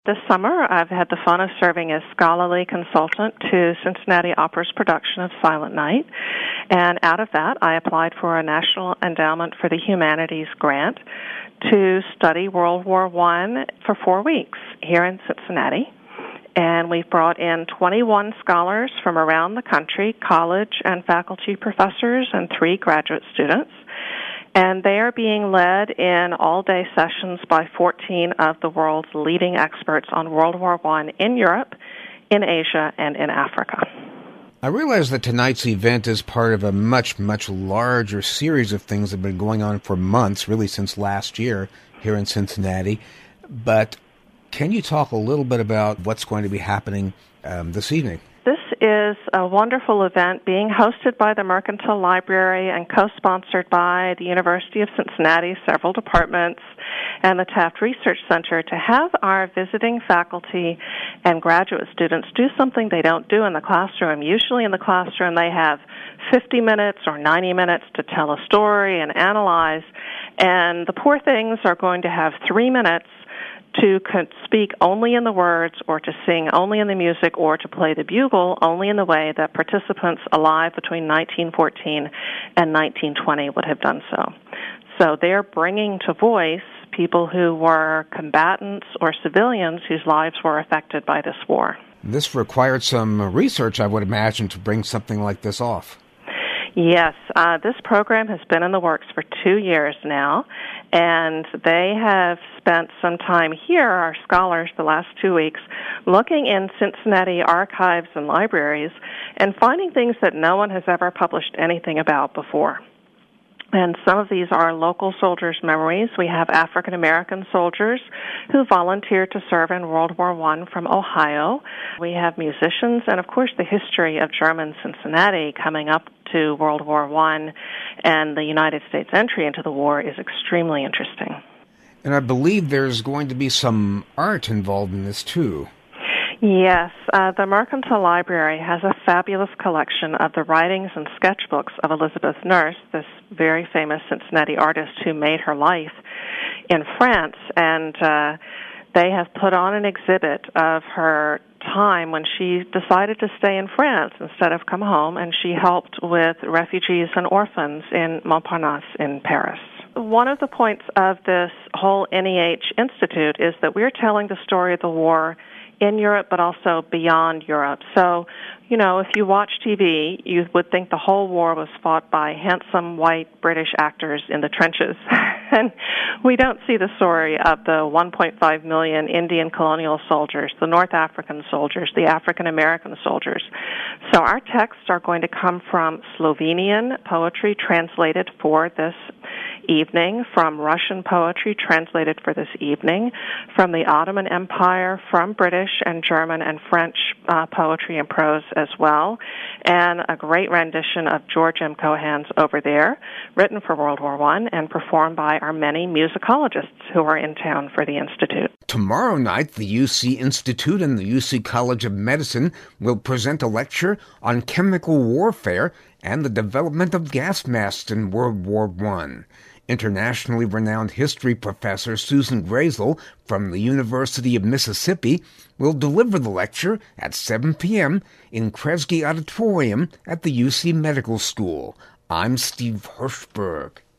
This summer, I've had the fun of serving as scholarly consultant to Cincinnati Opera's production of Silent Night, and out of that, I applied for a National Endowment for the Humanities grant to study World War I for 4 weeks here in Cincinnati. And we've brought in 21 scholars from around the country, college and faculty professors, and 3 graduate students. And they are being led in all-day sessions by 14 of the world's leading experts on World War I in Europe, in Asia, and in Africa. I realize that tonight's event is part of a much, much larger series of things that have been going on for months, really since last year here in Cincinnati. But can you talk a little bit about what's going to be happening this evening? This is a wonderful event being hosted by the Mercantile Library and co-sponsored by the University of Cincinnati, several departments, and the Taft Research Center to have our visiting faculty and graduate students do something they don't do in the classroom. Usually in the classroom they have 50 minutes or 90 minutes to tell a story and analyze, and the poor things are going to have 3 minutes to speak only in the words, or to sing only in the music, or to play the bugle only in the way that participants alive between 1914 and 1920 would have done so. So they're bringing to voice people who were combatants or civilians whose lives were affected by this war. This required some research, I would imagine, to bring something like this off. Yes, this program has been in the works for 2 years now, and they have spent some time here, our scholars, the last 2 weeks, looking in Cincinnati archives and libraries and finding things that no one has ever published anything about before. And some of these are local soldiers' memories. We have African-American soldiers who volunteered to serve in World War I from Ohio. We have musicians, and of course the history of German Cincinnati coming up to World War I and the United States entry into the war is extremely interesting. And I believe there's going to be some art involved in this too. Yes, the Mercantile Library has a fabulous collection of the writings and sketchbooks of Elizabeth Nurse, this very famous Cincinnati artist who made her life in France, and they have put on an exhibit of her time when she decided to stay in France instead of come home, and she helped with refugees and orphans in Montparnasse in Paris. One of the points of this whole NEH Institute is that we're telling the story of the war in Europe, but also beyond Europe. So, you know, if you watch TV, you would think the whole war was fought by handsome white British actors in the trenches. And we don't see the story of the 1.5 million Indian colonial soldiers, the North African soldiers, the African American soldiers. So our texts are going to come from Slovenian poetry translated for this evening, from Russian poetry translated for this evening, from the Ottoman Empire, from British and German and French poetry and prose as well, and a great rendition of George M. Cohan's Over There, written for World War I and performed by our many musicologists who are in town for the Institute. Tomorrow night, the UC Institute and the UC College of Medicine will present a lecture on chemical warfare and the development of gas masks in World War I. Internationally renowned history professor Susan Grazel from the University of Mississippi will deliver the lecture at 7 p.m. in Kresge Auditorium at the UC Medical School. I'm Steve Hirschberg.